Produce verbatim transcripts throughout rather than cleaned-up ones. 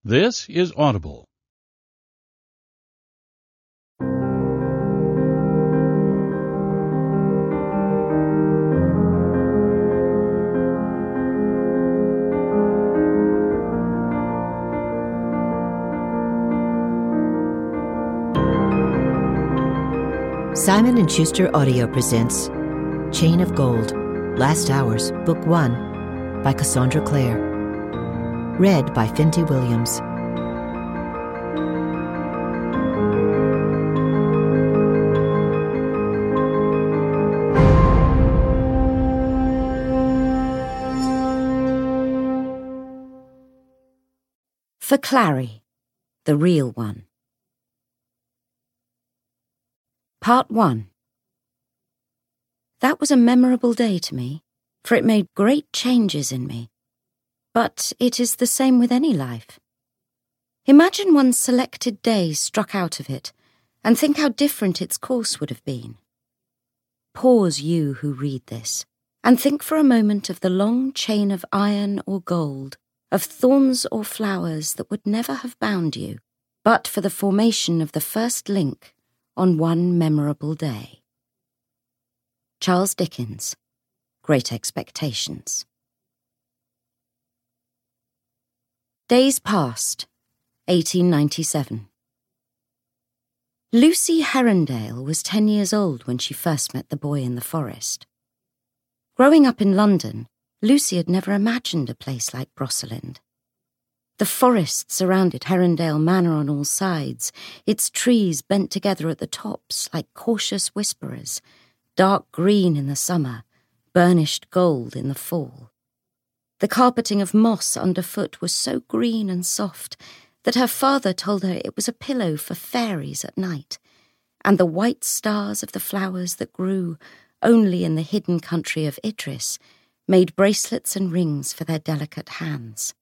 This is Audible. Simon and Schuster Audio presents Chain of Gold, Last Hours, Book one, by Cassandra Clare. Read by Finty Williams. For Clary, the real one. Part one. That was a memorable day to me, for it made great changes in me. But it is the same with any life. Imagine one selected day struck out of it, and think how different its course would have been. Pause, you who read this, and think for a moment of the long chain of iron or gold, of thorns or flowers that would never have bound you, but for the formation of the first link on one memorable day. Charles Dickens, Great Expectations. Days passed, eighteen ninety-seven. Lucy Herondale was ten years old when she first met the boy in the forest. Growing up in London, Lucy had never imagined a place like Brocelind. The forest surrounded Herondale Manor on all sides, its trees bent together at the tops like cautious whisperers, dark green in the summer, burnished gold in the fall. The carpeting of moss underfoot was so green and soft that her father told her it was a pillow for fairies at night, and the white stars of the flowers that grew only in the hidden country of Idris made bracelets and rings for their delicate hands.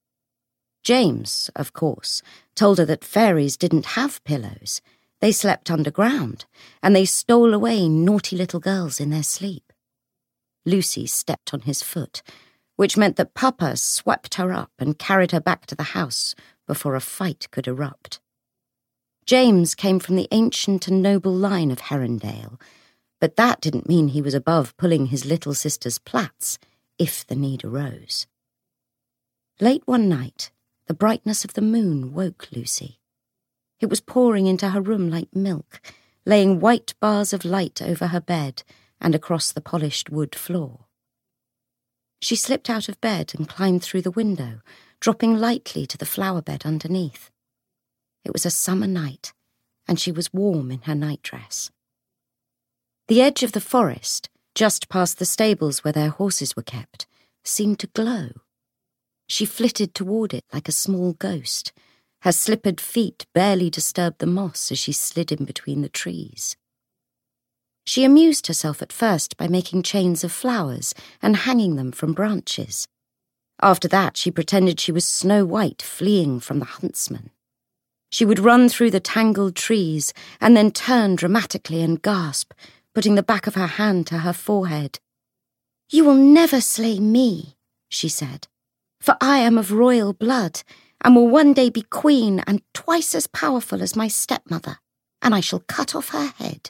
James, of course, told her that fairies didn't have pillows. They slept underground, and they stole away naughty little girls in their sleep. Lucy stepped on his foot, which meant that Papa swept her up and carried her back to the house before a fight could erupt. James came from the ancient and noble line of Herondale, but that didn't mean he was above pulling his little sister's plaits, if the need arose. Late one night, the brightness of the moon woke Lucy. It was pouring into her room like milk, laying white bars of light over her bed and across the polished wood floor. She slipped out of bed and climbed through the window, dropping lightly to the flower bed underneath. It was a summer night, and she was warm in her nightdress. The edge of the forest, just past the stables where their horses were kept, seemed to glow. She flitted toward it like a small ghost. Her slippered feet barely disturbed the moss as she slid in between the trees. She amused herself at first by making chains of flowers and hanging them from branches. After that, she pretended she was Snow White fleeing from the huntsman. She would run through the tangled trees and then turn dramatically and gasp, putting the back of her hand to her forehead. "You will never slay me," she said, "for I am of royal blood, and will one day be queen and twice as powerful as my stepmother, and I shall cut off her head."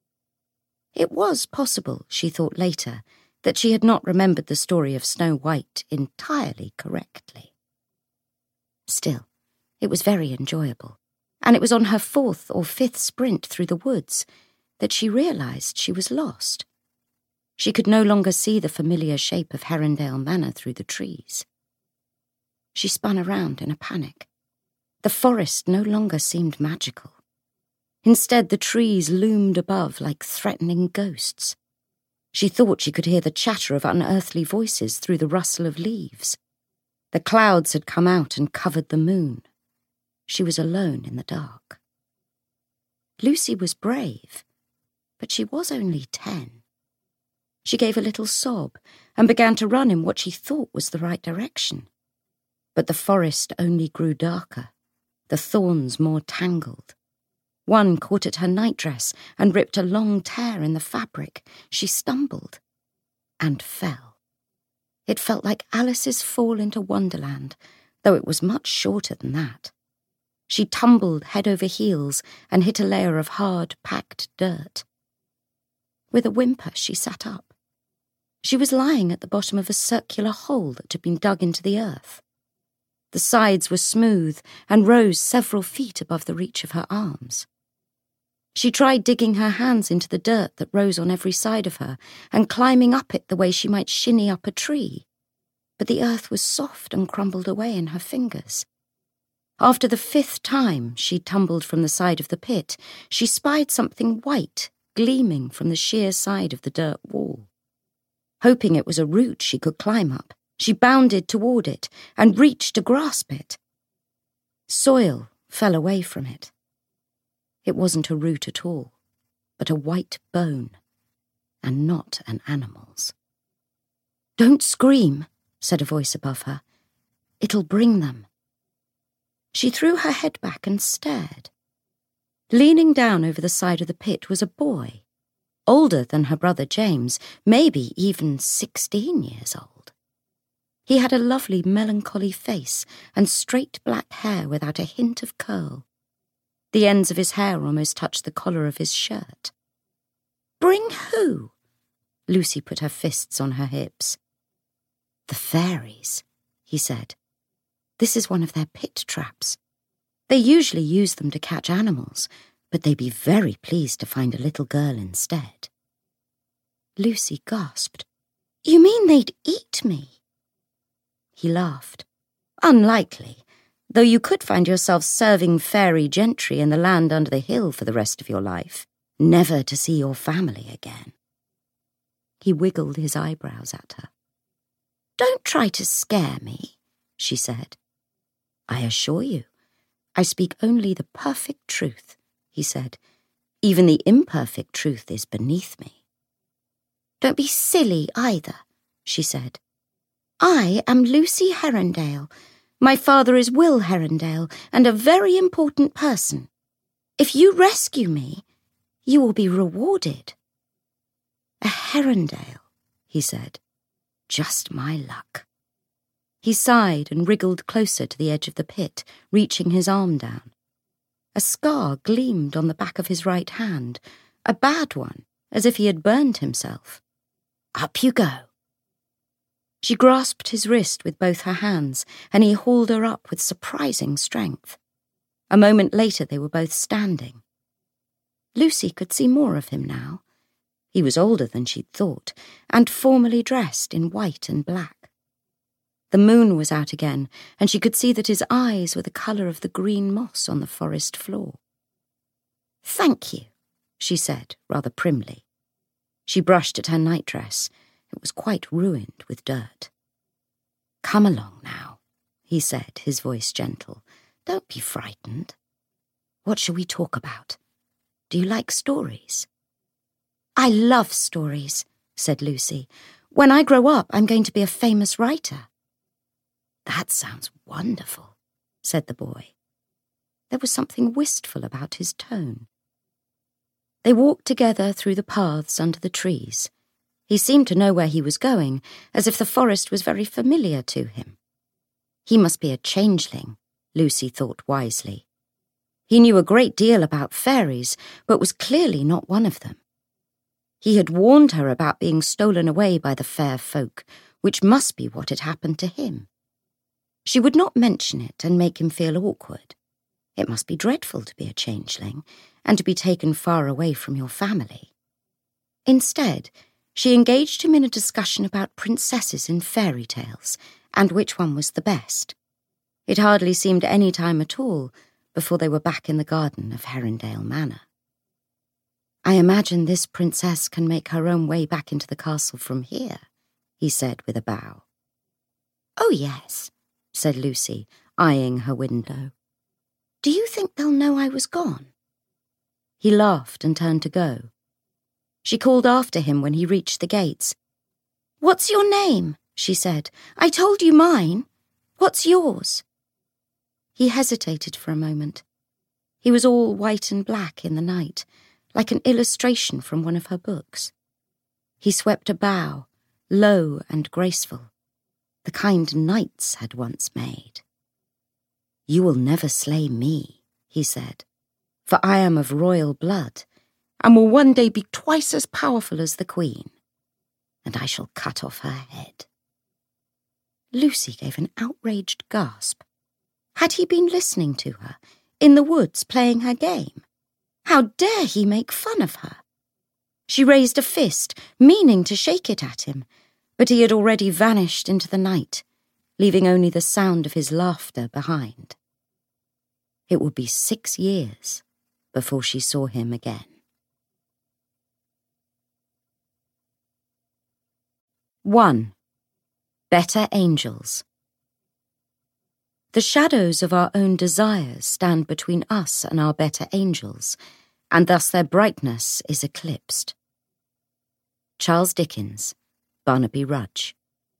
It was possible, she thought later, that she had not remembered the story of Snow White entirely correctly. Still, it was very enjoyable, and it was on her fourth or fifth sprint through the woods that she realized she was lost. She could no longer see the familiar shape of Herondale Manor through the trees. She spun around in a panic. The forest no longer seemed magical. Instead, the trees loomed above like threatening ghosts. She thought she could hear the chatter of unearthly voices through the rustle of leaves. The clouds had come out and covered the moon. She was alone in the dark. Lucy was brave, but she was only ten. She gave a little sob and began to run in what she thought was the right direction. But the forest only grew darker, the thorns more tangled. One caught at her nightdress and ripped a long tear in the fabric. She stumbled and fell. It felt like Alice's fall into Wonderland, though it was much shorter than that. She tumbled head over heels and hit a layer of hard, packed dirt. With a whimper, she sat up. She was lying at the bottom of a circular hole that had been dug into the earth. The sides were smooth and rose several feet above the reach of her arms. She tried digging her hands into the dirt that rose on every side of her and climbing up it the way she might shinny up a tree, but the earth was soft and crumbled away in her fingers. After the fifth time she tumbled from the side of the pit, she spied something white gleaming from the sheer side of the dirt wall. Hoping it was a root she could climb up, she bounded toward it and reached to grasp it. Soil fell away from it. It wasn't a root at all, but a white bone, and not an animal's. "Don't scream," said a voice above her. "It'll bring them." She threw her head back and stared. Leaning down over the side of the pit was a boy, older than her brother James, maybe even sixteen years old. He had a lovely melancholy face and straight black hair without a hint of curl. The ends of his hair almost touched the collar of his shirt. "Bring who?" Lucy put her fists on her hips. "The fairies," he said. "This is one of their pit traps. They usually use them to catch animals, but they'd be very pleased to find a little girl instead." Lucy gasped. "You mean they'd eat me?" He laughed. "Unlikely, though you could find yourself serving fairy gentry in the land under the hill for the rest of your life, never to see your family again." He wiggled his eyebrows at her. "Don't try to scare me," she said. "I assure you, I speak only the perfect truth," he said. "Even the imperfect truth is beneath me." "Don't be silly either," she said. "I am Lucy Herondale. My father is Will Herondale, and a very important person. If you rescue me, you will be rewarded." "A Herondale," he said. "Just my luck." He sighed and wriggled closer to the edge of the pit, reaching his arm down. A scar gleamed on the back of his right hand, a bad one, as if he had burned himself. "Up you go." She grasped his wrist with both her hands, and he hauled her up with surprising strength. A moment later they were both standing. Lucy could see more of him now. He was older than she'd thought, and formally dressed in white and black. The moon was out again, and she could see that his eyes were the colour of the green moss on the forest floor. "Thank you," she said, rather primly. She brushed at her nightdress. It was quite ruined with dirt. "Come along now," he said, his voice gentle. "Don't be frightened. What shall we talk about? Do you like stories?" "I love stories," said Lucy. "When I grow up, I'm going to be a famous writer." "That sounds wonderful," said the boy. There was something wistful about his tone. They walked together through the paths under the trees. He seemed to know where he was going, as if the forest was very familiar to him. He must be a changeling, Lucy thought wisely. He knew a great deal about fairies, but was clearly not one of them. He had warned her about being stolen away by the fair folk, which must be what had happened to him. She would not mention it and make him feel awkward. It must be dreadful to be a changeling, and to be taken far away from your family. Instead, she engaged him in a discussion about princesses in fairy tales, and which one was the best. It hardly seemed any time at all before they were back in the garden of Herondale Manor. "I imagine this princess can make her own way back into the castle from here," he said with a bow. "Oh, yes," said Lucy, eyeing her window. "Do you think they'll know I was gone?" He laughed and turned to go. She called after him when he reached the gates. "What's your name?" she said. "I told you mine. What's yours?" He hesitated for a moment. He was all white and black in the night, like an illustration from one of her books. He swept a bow, low and graceful, the kind knights had once made. "You will never slay me," he said, "for I am of royal blood, and will one day be twice as powerful as the Queen, and I shall cut off her head." Lucy gave an outraged gasp. Had he been listening to her, in the woods playing her game? How dare he make fun of her? She raised a fist, meaning to shake it at him, but he had already vanished into the night, leaving only the sound of his laughter behind. It would be six years before she saw him again. One. Better Angels. The shadows of our own desires stand between us and our better angels, and thus their brightness is eclipsed. Charles Dickens, Barnaby Rudge.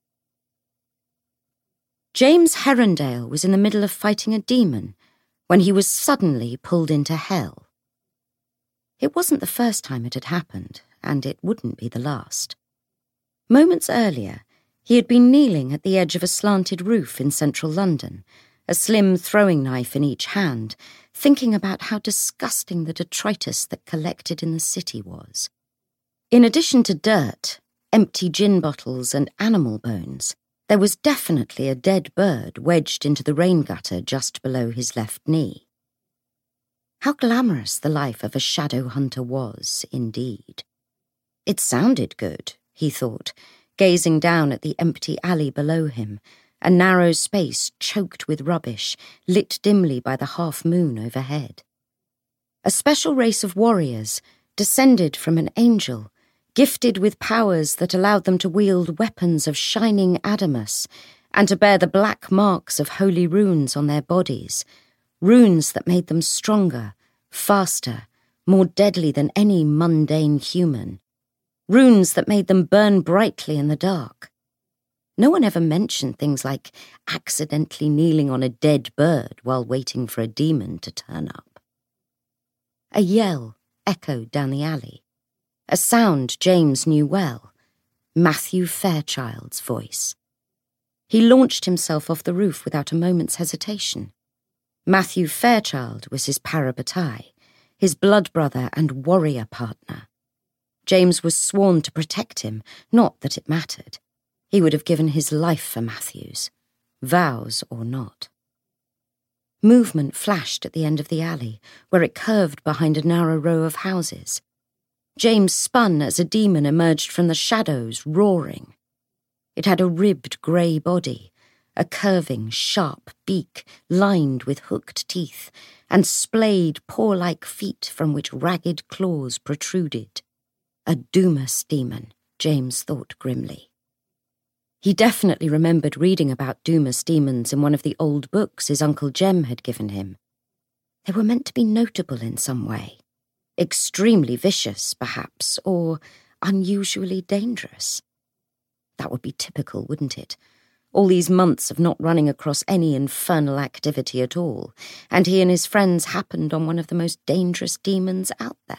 James Herondale was in the middle of fighting a demon when he was suddenly pulled into hell. It wasn't the first time it had happened, and it wouldn't be the last. Moments earlier, he had been kneeling at the edge of a slanted roof in central London, a slim throwing knife in each hand, thinking about how disgusting the detritus that collected in the city was. In addition to dirt, empty gin bottles and animal bones, there was definitely a dead bird wedged into the rain gutter just below his left knee. How glamorous the life of a shadow hunter was, indeed. It sounded good, he thought, gazing down at the empty alley below him, a narrow space choked with rubbish, lit dimly by the half-moon overhead. A special race of warriors, descended from an angel, gifted with powers that allowed them to wield weapons of shining adamas and to bear the black marks of holy runes on their bodies, runes that made them stronger, faster, more deadly than any mundane human, runes that made them burn brightly in the dark. No one ever mentioned things like accidentally kneeling on a dead bird while waiting for a demon to turn up. A yell echoed down the alley, a sound James knew well, Matthew Fairchild's voice. He launched himself off the roof without a moment's hesitation. Matthew Fairchild was his parabatai, his blood brother and warrior partner. James was sworn to protect him, not that it mattered. He would have given his life for Matthews, vows or not. Movement flashed at the end of the alley, where it curved behind a narrow row of houses. James spun as a demon emerged from the shadows, roaring. It had a ribbed grey body, a curving, sharp beak lined with hooked teeth, and splayed, paw-like feet from which ragged claws protruded. A Dumas demon, James thought grimly. He definitely remembered reading about Dumas demons in one of the old books his Uncle Jem had given him. They were meant to be notable in some way. Extremely vicious, perhaps, or unusually dangerous. That would be typical, wouldn't it? All these months of not running across any infernal activity at all, and he and his friends happened on one of the most dangerous demons out there.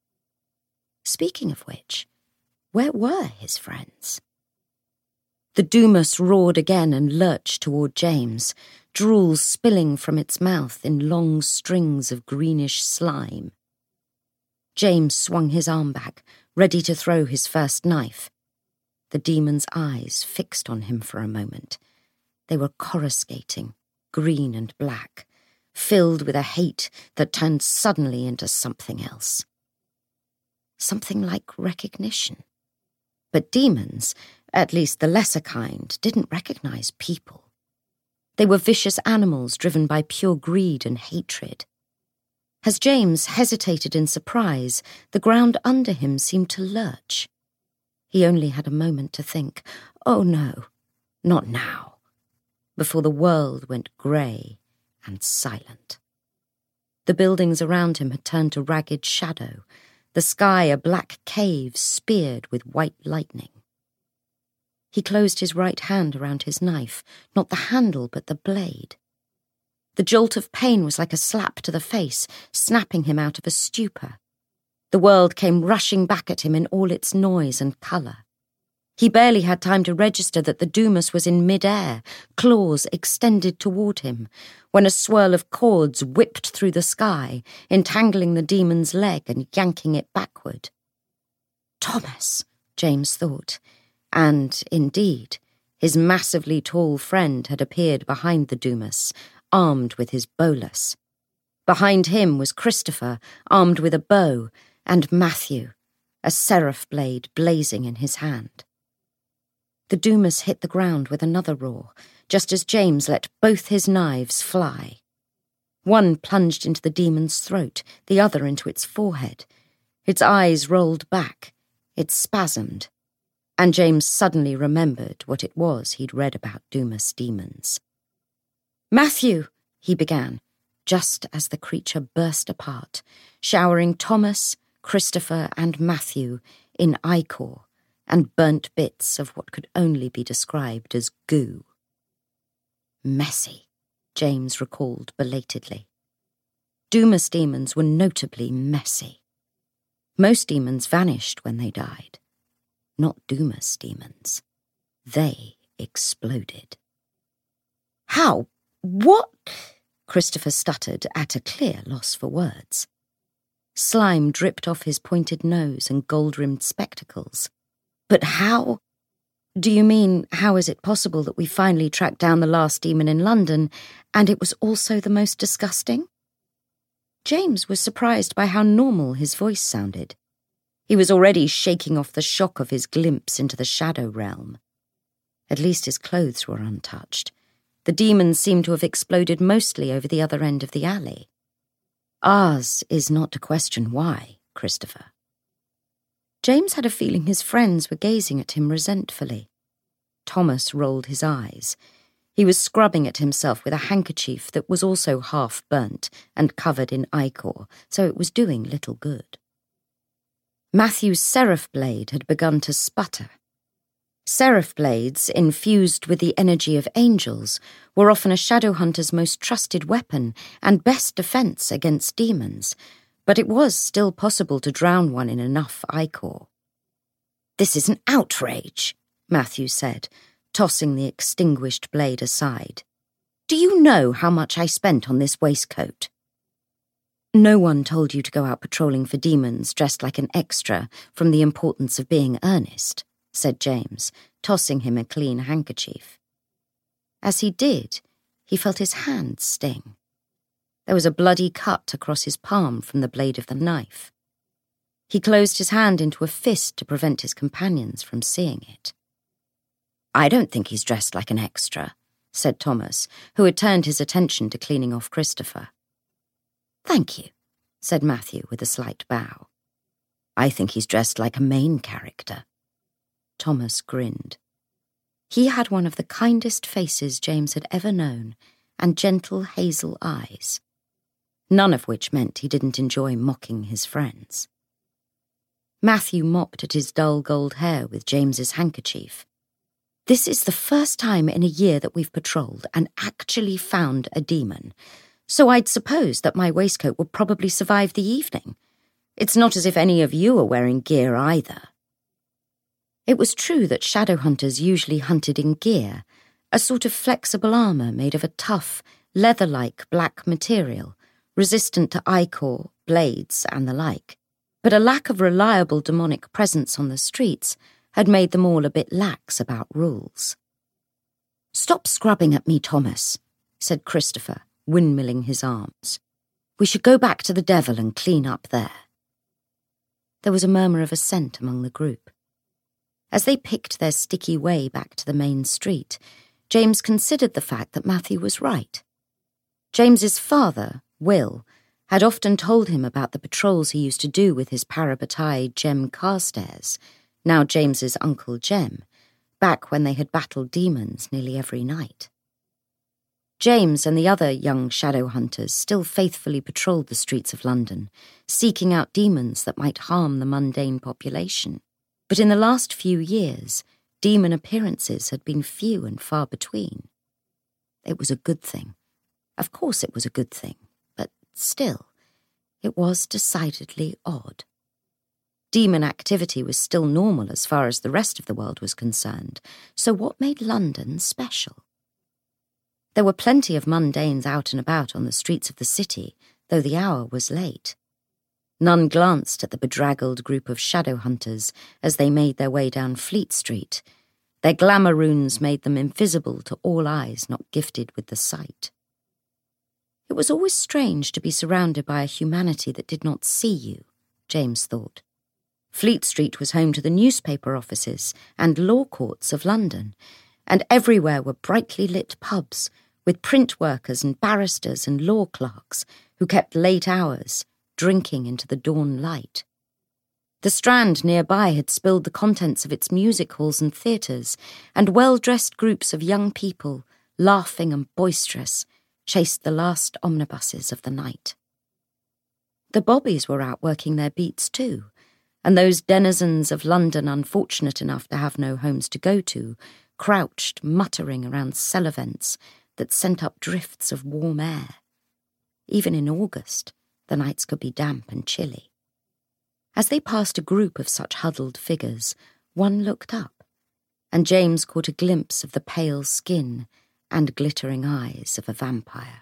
Speaking of which, where were his friends? The Dumas roared again and lurched toward James, drool spilling from its mouth in long strings of greenish slime. James swung his arm back, ready to throw his first knife. The demon's eyes fixed on him for a moment. They were coruscating, green and black, filled with a hate that turned suddenly into something else. Something like recognition. But demons, at least the lesser kind, didn't recognize people. They were vicious animals driven by pure greed and hatred. As James hesitated in surprise, the ground under him seemed to lurch. He only had a moment to think, oh no, not now, before the world went grey and silent. The buildings around him had turned to ragged shadow, the sky a black cave speared with white lightning. He closed his right hand around his knife, not the handle but the blade. The jolt of pain was like a slap to the face, snapping him out of a stupor. The world came rushing back at him in all its noise and colour. He barely had time to register that the Dumas was in mid-air, claws extended toward him, when a swirl of cords whipped through the sky, entangling the demon's leg and yanking it backward. Thomas, James thought, and, indeed, his massively tall friend had appeared behind the Dumas, armed with his bolas. Behind him was Christopher, armed with a bow, and Matthew, a seraph blade blazing in his hand. The Dumas hit the ground with another roar, just as James let both his knives fly. One plunged into the demon's throat, the other into its forehead. Its eyes rolled back, it spasmed, and James suddenly remembered what it was he'd read about Dumas demons. "Matthew," he began, just as the creature burst apart, showering Thomas, Christopher, and Matthew in ichor and burnt bits of what could only be described as goo. Messy, James recalled belatedly. Dumas demons were notably messy. Most demons vanished when they died. Not Dumas demons. They exploded. "How? What?" Christopher stuttered, at a clear loss for words. Slime dripped off his pointed nose and gold-rimmed spectacles. "But how? Do you mean, how is it possible that we finally tracked down the last demon in London, and it was also the most disgusting?" James was surprised by how normal his voice sounded. He was already shaking off the shock of his glimpse into the shadow realm. At least his clothes were untouched. The demons seemed to have exploded mostly over the other end of the alley. "Ours is not to question why, Christopher." James had a feeling his friends were gazing at him resentfully. Thomas rolled his eyes. He was scrubbing at himself with a handkerchief that was also half burnt and covered in ichor, so it was doing little good. Matthew's seraph blade had begun to sputter. Seraph blades, infused with the energy of angels, were often a shadow hunter's most trusted weapon and best defense against demons, but it was still possible to drown one in enough ichor. "This is an outrage," Matthew said, tossing the extinguished blade aside. "Do you know how much I spent on this waistcoat?" "No one told you to go out patrolling for demons dressed like an extra from the importance of being earnest," said James, tossing him a clean handkerchief. As he did, he felt his hand sting. There was a bloody cut across his palm from the blade of the knife. He closed his hand into a fist to prevent his companions from seeing it. "I don't think he's dressed like an extra," said Thomas, who had turned his attention to cleaning off Christopher. "Thank you," said Matthew with a slight bow. "I think he's dressed like a main character." Thomas grinned. He had one of the kindest faces James had ever known, and gentle hazel eyes, none of which meant he didn't enjoy mocking his friends. Matthew mopped at his dull gold hair with James's handkerchief. "This is the first time in a year that we've patrolled and actually found a demon, so I'd suppose that my waistcoat would probably survive the evening. It's not as if any of you are wearing gear either." It was true that shadow hunters usually hunted in gear, a sort of flexible armour made of a tough, leather-like black material, resistant to ichor, blades, and the like. But a lack of reliable demonic presence on the streets had made them all a bit lax about rules. "Stop scrubbing at me, Thomas," said Christopher, windmilling his arms. "We should go back to the Devil and clean up there." There was a murmur of assent among the group. As they picked their sticky way back to the main street, James considered the fact that Matthew was right. James's father, Will, had often told him about the patrols he used to do with his parabatai Jem Carstairs, now James's uncle Jem, back when they had battled demons nearly every night. James and the other young shadow hunters still faithfully patrolled the streets of London, seeking out demons that might harm the mundane population. But in the last few years, demon appearances had been few and far between. It was a good thing. Of course it was a good thing, but still, it was decidedly odd. Demon activity was still normal as far as the rest of the world was concerned, so what made London special? There were plenty of mundanes out and about on the streets of the city, though the hour was late. None glanced at the bedraggled group of shadow hunters as they made their way down Fleet Street. Their glamour runes made them invisible to all eyes not gifted with the sight. It was always strange to be surrounded by a humanity that did not see you, James thought. Fleet Street was home to the newspaper offices and law courts of London, and everywhere were brightly lit pubs with print workers and barristers and law clerks who kept late hours, drinking into the dawn light. The Strand nearby had spilled the contents of its music halls and theatres, and well-dressed groups of young people, laughing and boisterous, chased the last omnibuses of the night. The bobbies were out working their beats too, and those denizens of London unfortunate enough to have no homes to go to crouched muttering around cellar vents that sent up drifts of warm air. Even in August, the nights could be damp and chilly. As they passed a group of such huddled figures, one looked up, and James caught a glimpse of the pale skin and glittering eyes of a vampire.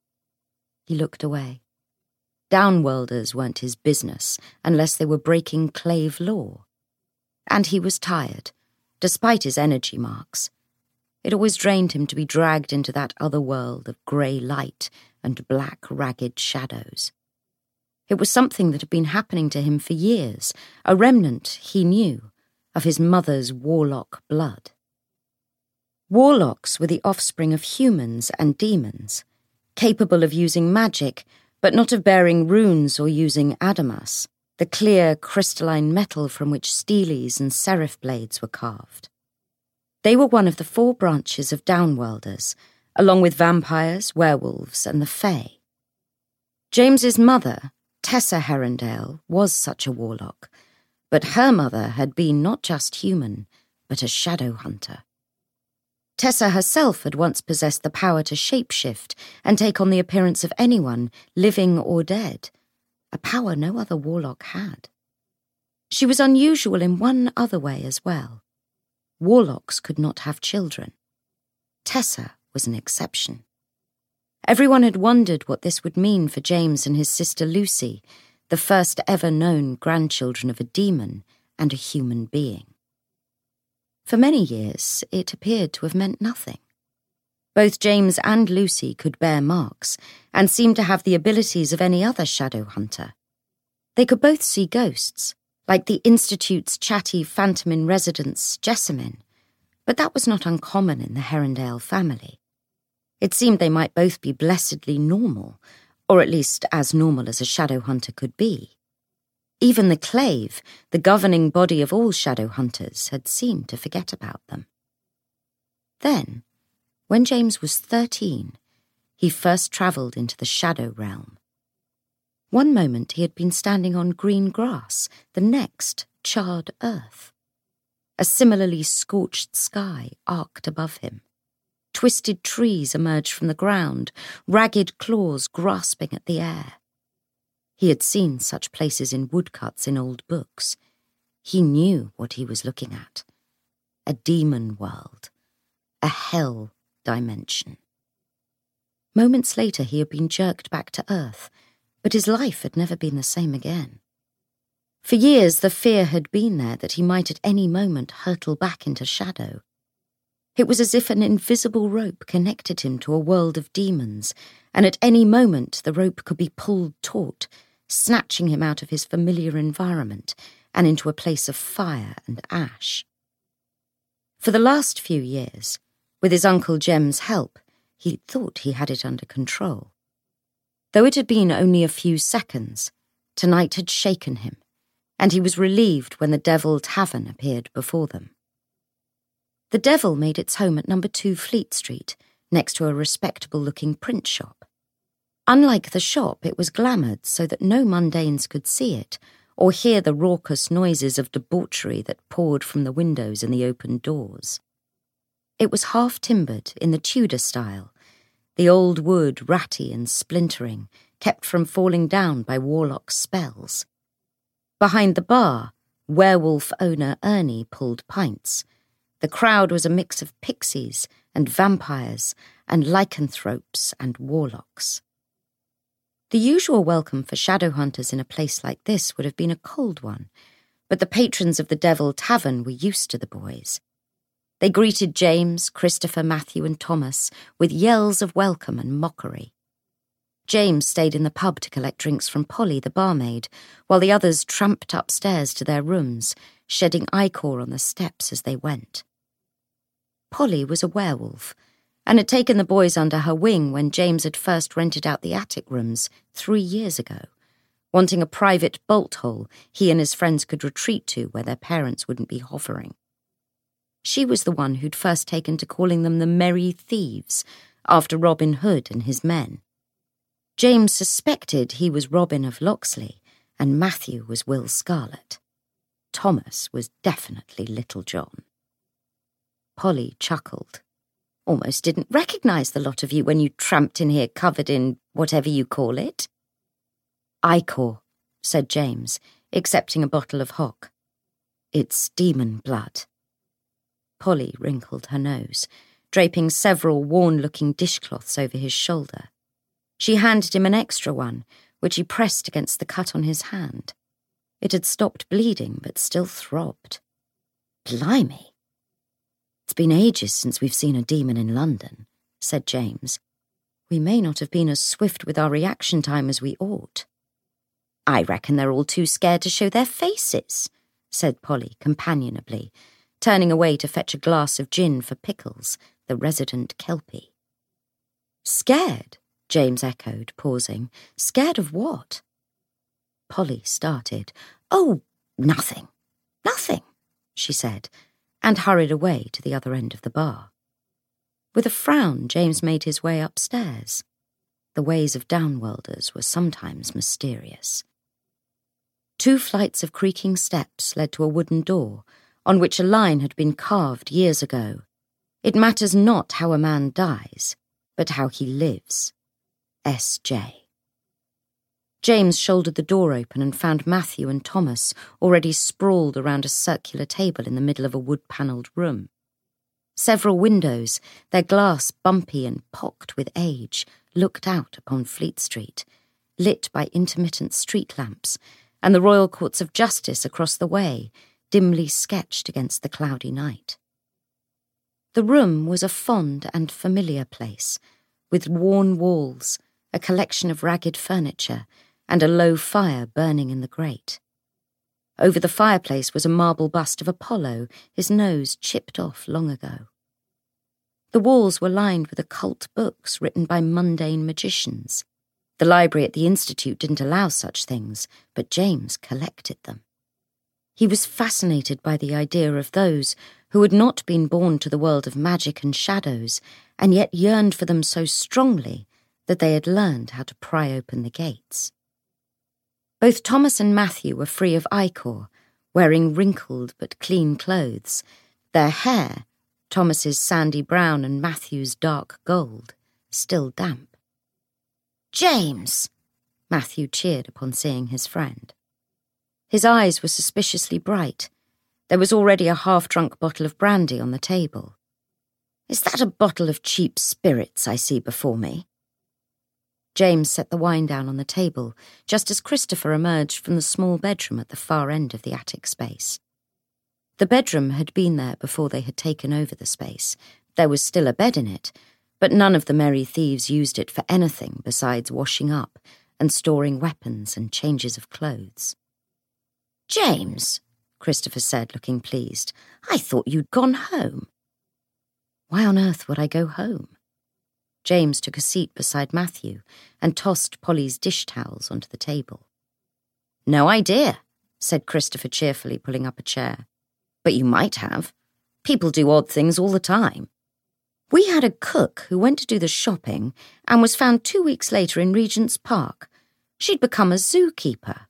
He looked away. Downworlders weren't his business unless they were breaking Clave law. And he was tired, despite his energy marks. It always drained him to be dragged into that other world of grey light and black, ragged shadows. It was something that had been happening to him for years, a remnant, he knew, of his mother's warlock blood. Warlocks were the offspring of humans and demons, capable of using magic, but not of bearing runes or using adamas, the clear, crystalline metal from which steelies and seraph blades were carved. They were one of the four branches of Downworlders, along with vampires, werewolves, and the Fae. James's mother, Tessa Herondale, was such a warlock, but her mother had been not just human, but a shadow hunter. Tessa herself had once possessed the power to shapeshift and take on the appearance of anyone, living or dead, a power no other warlock had. She was unusual in one other way as well. Warlocks could not have children. Tessa was an exception. Everyone had wondered what this would mean for James and his sister Lucy, the first ever known grandchildren of a demon and a human being. For many years, it appeared to have meant nothing. Both James and Lucy could bear marks and seemed to have the abilities of any other shadow hunter. They could both see ghosts, like the Institute's chatty phantom-in-residence, Jessamine, but that was not uncommon in the Herondale family. It seemed they might both be blessedly normal, or at least as normal as a shadow hunter could be. Even the Clave, the governing body of all shadow hunters, had seemed to forget about them. Then, when James was thirteen, he first travelled into the shadow realm. One moment he had been standing on green grass, the next charred earth. A similarly scorched sky arced above him. Twisted trees emerged from the ground, ragged claws grasping at the air. He had seen such places in woodcuts in old books. He knew what he was looking at. A demon world. A hell dimension. Moments later he had been jerked back to earth, but his life had never been the same again. For years the fear had been there that he might at any moment hurtle back into shadow. It was as if an invisible rope connected him to a world of demons, and at any moment the rope could be pulled taut, snatching him out of his familiar environment and into a place of fire and ash. For the last few years, with his Uncle Jem's help, he thought he had it under control. Though it had been only a few seconds, tonight had shaken him, and he was relieved when the Devil Tavern appeared before them. The Devil made its home at number two Fleet Street, next to a respectable-looking print shop. Unlike the shop, it was glamoured so that no mundanes could see it, or hear the raucous noises of debauchery that poured from the windows and the open doors. It was half-timbered in the Tudor style, the old wood ratty and splintering, kept from falling down by warlock spells. Behind the bar, werewolf owner Ernie pulled pints. The crowd was a mix of pixies and vampires and lycanthropes and warlocks. The usual welcome for shadow hunters in a place like this would have been a cold one, but the patrons of the Devil Tavern were used to the boys. They greeted James, Christopher, Matthew and Thomas with yells of welcome and mockery. James stayed in the pub to collect drinks from Polly, the barmaid, while the others tramped upstairs to their rooms, shedding ichor on the steps as they went. Polly was a werewolf, and had taken the boys under her wing when James had first rented out the attic rooms three years ago, wanting a private bolt hole he and his friends could retreat to where their parents wouldn't be hovering. She was the one who'd first taken to calling them the Merry Thieves, after Robin Hood and his men. James suspected he was Robin of Locksley, and Matthew was Will Scarlet. Thomas was definitely Little John. Polly chuckled. Almost didn't recognise the lot of you when you tramped in here covered in whatever you call it. Ichor, said James, accepting a bottle of hock. It's demon blood. Polly wrinkled her nose, draping several worn-looking dishcloths over his shoulder. She handed him an extra one, which he pressed against the cut on his hand. It had stopped bleeding, but still throbbed. Blimey! It's been ages since we've seen a demon in London, said James. We may not have been as swift with our reaction time as we ought. I reckon they're all too scared to show their faces, said Polly companionably, turning away to fetch a glass of gin for Pickles, the resident Kelpie. Scared? James echoed, pausing. Scared of what? Polly started. Oh, nothing, nothing, she said, and hurried away to the other end of the bar. With a frown, James made his way upstairs. The ways of downworlders were sometimes mysterious. Two flights of creaking steps led to a wooden door, on which a line had been carved years ago. It matters not how a man dies, but how he lives. S J James shouldered the door open and found Matthew and Thomas already sprawled around a circular table in the middle of a wood-panelled room. Several windows, their glass bumpy and pocked with age, looked out upon Fleet Street, lit by intermittent street lamps, and the Royal Courts of Justice across the way, dimly sketched against the cloudy night. The room was a fond and familiar place, with worn walls, a collection of ragged furniture, and a low fire burning in the grate. Over the fireplace was a marble bust of Apollo, his nose chipped off long ago. The walls were lined with occult books written by mundane magicians. The library at the Institute didn't allow such things, but James collected them. He was fascinated by the idea of those who had not been born to the world of magic and shadows, and yet yearned for them so strongly that they had learned how to pry open the gates. Both Thomas and Matthew were free of ichor, wearing wrinkled but clean clothes, their hair, Thomas's sandy brown and Matthew's dark gold, still damp. "James!" Matthew cheered upon seeing his friend. His eyes were suspiciously bright. There was already a half-drunk bottle of brandy on the table. "Is that a bottle of cheap spirits I see before me?" James set the wine down on the table, just as Christopher emerged from the small bedroom at the far end of the attic space. The bedroom had been there before they had taken over the space. There was still a bed in it, but none of the merry thieves used it for anything besides washing up and storing weapons and changes of clothes. "James," Christopher said, looking pleased, "I thought you'd gone home." Why on earth would I go home? James took a seat beside Matthew and tossed Polly's dish towels onto the table. "No idea," said Christopher cheerfully, pulling up a chair. "But you might have. People do odd things all the time. We had a cook who went to do the shopping and was found two weeks later in Regent's Park. She'd become a zookeeper."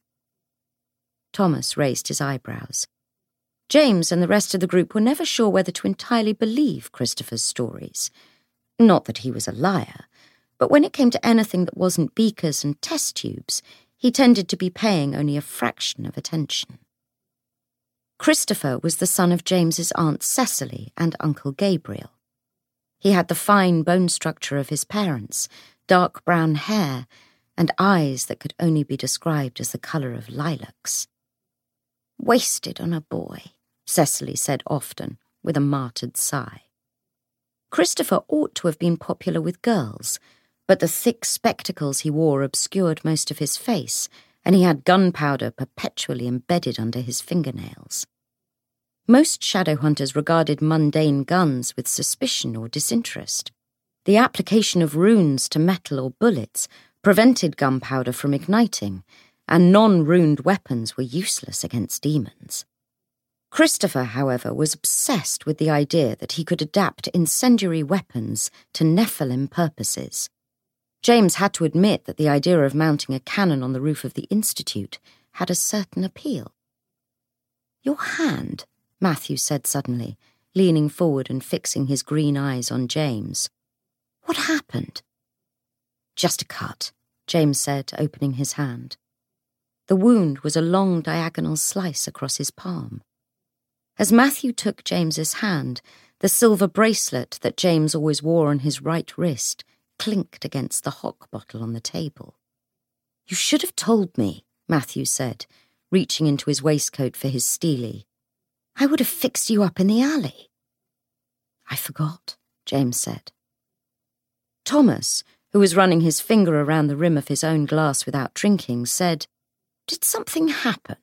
Thomas raised his eyebrows. James and the rest of the group were never sure whether to entirely believe Christopher's stories. Not that he was a liar, but when it came to anything that wasn't beakers and test tubes, he tended to be paying only a fraction of attention. Christopher was the son of James's Aunt Cecily and Uncle Gabriel. He had the fine bone structure of his parents, dark brown hair, and eyes that could only be described as the colour of lilacs. "Wasted on a boy," Cecily said often, with a martyred sigh. Christopher ought to have been popular with girls, but the thick spectacles he wore obscured most of his face, and he had gunpowder perpetually embedded under his fingernails. Most shadow hunters regarded mundane guns with suspicion or disinterest. The application of runes to metal or bullets prevented gunpowder from igniting, and non-runed weapons were useless against demons. Christopher, however, was obsessed with the idea that he could adapt incendiary weapons to Nephilim purposes. James had to admit that the idea of mounting a cannon on the roof of the Institute had a certain appeal. "Your hand," Matthew said suddenly, leaning forward and fixing his green eyes on James. "What happened?" "Just a cut," James said, opening his hand. The wound was a long diagonal slice across his palm. As Matthew took James's hand, the silver bracelet that James always wore on his right wrist clinked against the hock bottle on the table. "You should have told me," Matthew said, reaching into his waistcoat for his steely. "I would have fixed you up in the alley." "I forgot," James said. Thomas, who was running his finger around the rim of his own glass without drinking, said, "Did something happen?"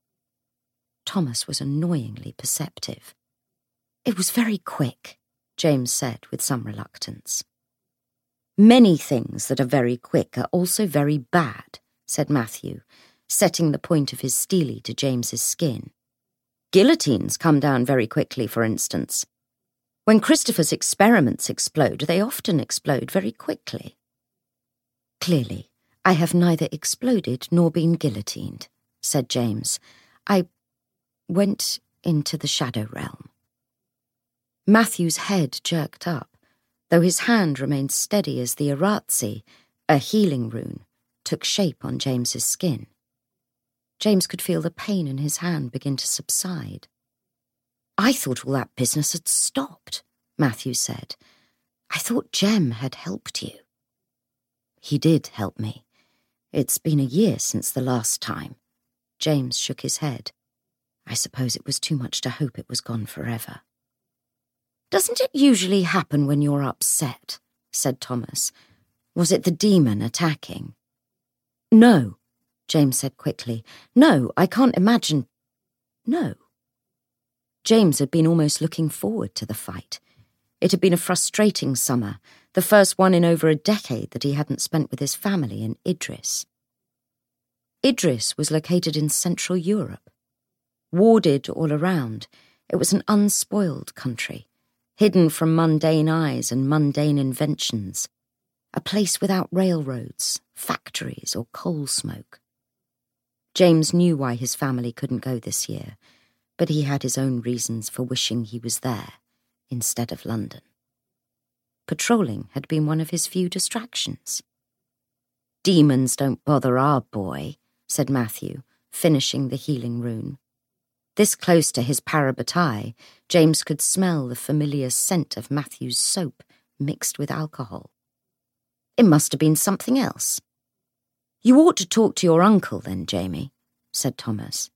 Thomas was annoyingly perceptive. "It was very quick," James said with some reluctance. "Many things that are very quick are also very bad," said Matthew, setting the point of his steely to James's skin. "Guillotines come down very quickly, for instance. When Christopher's experiments explode, they often explode very quickly." "Clearly, I have neither exploded nor been guillotined," said James. "I went into the shadow realm." Matthew's head jerked up, though his hand remained steady as the Aratsi, a healing rune, took shape on James's skin. James could feel the pain in his hand begin to subside. "I thought all that business had stopped," Matthew said. "I thought Jem had helped you." "He did help me. It's been a year since the last time." James shook his head. "I suppose it was too much to hope it was gone forever." "Doesn't it usually happen when you're upset?" said Thomas. "Was it the demon attacking?" "No," James said quickly. "No, I can't imagine." "No." James had been almost looking forward to the fight. It had been a frustrating summer, the first one in over a decade that he hadn't spent with his family in Idris. Idris was located in Central Europe. Warded all around, it was an unspoiled country, hidden from mundane eyes and mundane inventions, a place without railroads, factories, or coal smoke. James knew why his family couldn't go this year, but he had his own reasons for wishing he was there instead of London. Patrolling had been one of his few distractions. "Demons don't bother our boy," said Matthew, finishing the healing rune. This close to his parabatai, James could smell the familiar scent of Matthew's soap mixed with alcohol. "It must have been something else." "You ought to talk to your uncle then, Jamie," said Thomas.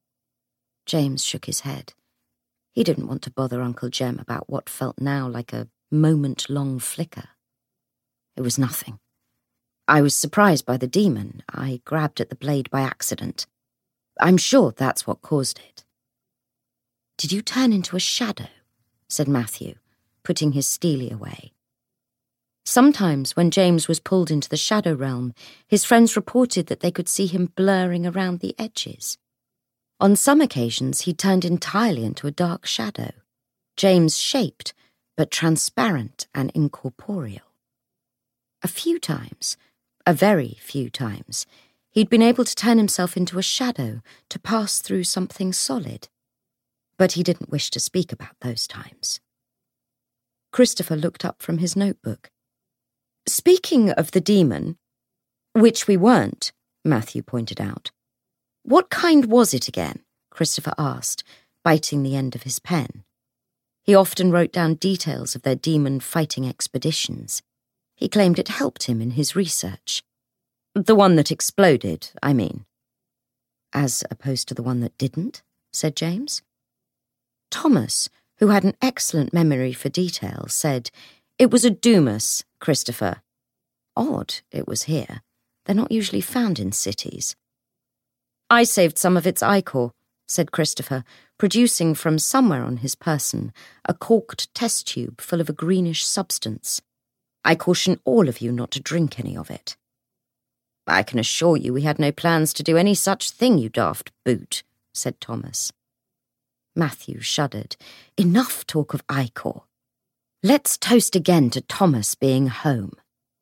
James shook his head. He didn't want to bother Uncle Jem about what felt now like a moment-long flicker. It was nothing. I was surprised by the demon. I grabbed at the blade by accident. I'm sure that's what caused it. "Did you turn into a shadow?" said Matthew, putting his steely away. Sometimes, when James was pulled into the shadow realm, his friends reported that they could see him blurring around the edges. On some occasions, he turned entirely into a dark shadow, James shaped, but transparent and incorporeal. A few times, a very few times, he'd been able to turn himself into a shadow to pass through something solid, but he didn't wish to speak about those times. Christopher looked up from his notebook. "Speaking of the demon, which we weren't," Matthew pointed out. What kind was it again? Christopher asked, biting the end of his pen. He often wrote down details of their demon-fighting expeditions. He claimed it helped him in his research. The one that exploded, I mean. As opposed to the one that didn't, said James. Thomas, who had an excellent memory for detail, said, It was a Dumas, Christopher. Odd it was here. They're not usually found in cities. I saved some of its ichor, said Christopher, producing from somewhere on his person a corked test tube full of a greenish substance. I caution all of you not to drink any of it. I can assure you we had no plans to do any such thing, you daft boot, said Thomas. Matthew shuddered. Enough talk of ichor. Let's toast again to Thomas being home.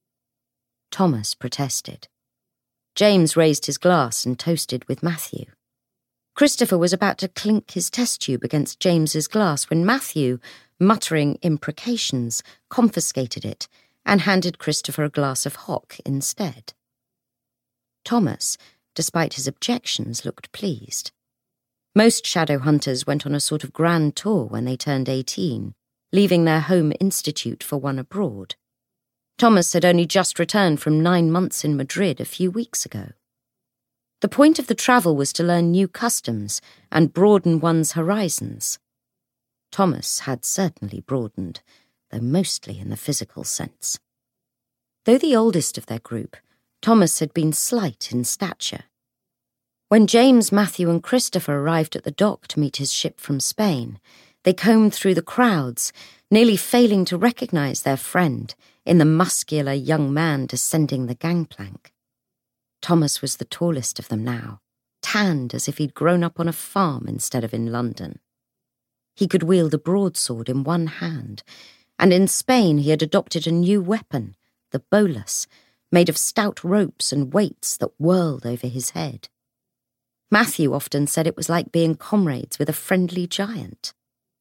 Thomas protested. James raised his glass and toasted with Matthew. Christopher was about to clink his test tube against James's glass when Matthew, muttering imprecations, confiscated it and handed Christopher a glass of hock instead. Thomas, despite his objections, looked pleased. Most shadow hunters went on a sort of grand tour when they turned eighteen, leaving their home institute for one abroad. Thomas had only just returned from nine months in Madrid a few weeks ago. The point of the travel was to learn new customs and broaden one's horizons. Thomas had certainly broadened, though mostly in the physical sense. Though the oldest of their group, Thomas had been slight in stature. When James, Matthew and Christopher arrived at the dock to meet his ship from Spain, they combed through the crowds, nearly failing to recognise their friend in the muscular young man descending the gangplank. Thomas was the tallest of them now, tanned as if he'd grown up on a farm instead of in London. He could wield a broadsword in one hand, and in Spain he had adopted a new weapon, the bolus, made of stout ropes and weights that whirled over his head. Matthew often said it was like being comrades with a friendly giant.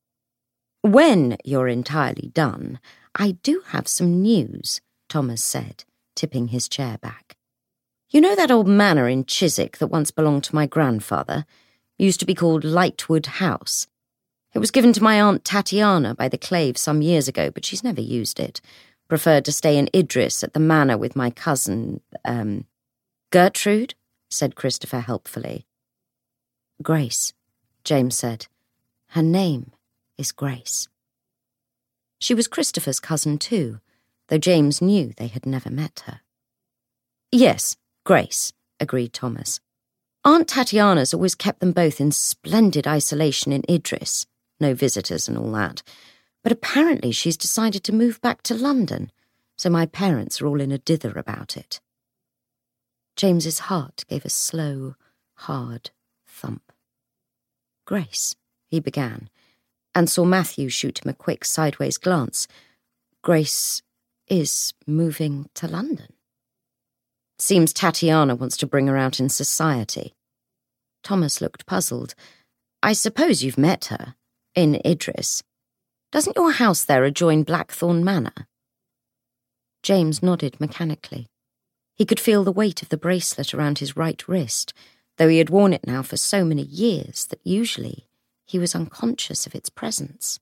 When you're entirely done, I do have some news, Thomas said, tipping his chair back. You know that old manor in Chiswick that once belonged to my grandfather? Used to be called Lightwood House. It was given to my Aunt Tatiana by the Clave some years ago, but she's never used it. Preferred to stay in Idris at the manor with my cousin, um... Gertrude? Said Christopher helpfully. Grace, James said. Her name is Grace. She was Christopher's cousin too, though James knew they had never met her. Yes, Grace, agreed Thomas. Aunt Tatiana's always kept them both in splendid isolation in Idris, no visitors and all that, but apparently she's decided to move back to London, so my parents are all in a dither about it. James's heart gave a slow, hard thump. Grace, he began, and saw Matthew shoot him a quick sideways glance. Grace is moving to London. Seems Tatiana wants to bring her out in society. Thomas looked puzzled. I suppose you've met her, in Idris. Doesn't your house there adjoin Blackthorn Manor? James nodded mechanically. He could feel the weight of the bracelet around his right wrist, though he had worn it now for so many years that usually he was unconscious of its presence.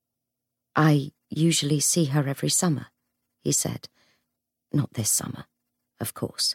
I usually see her every summer, he said. Not this summer, of course.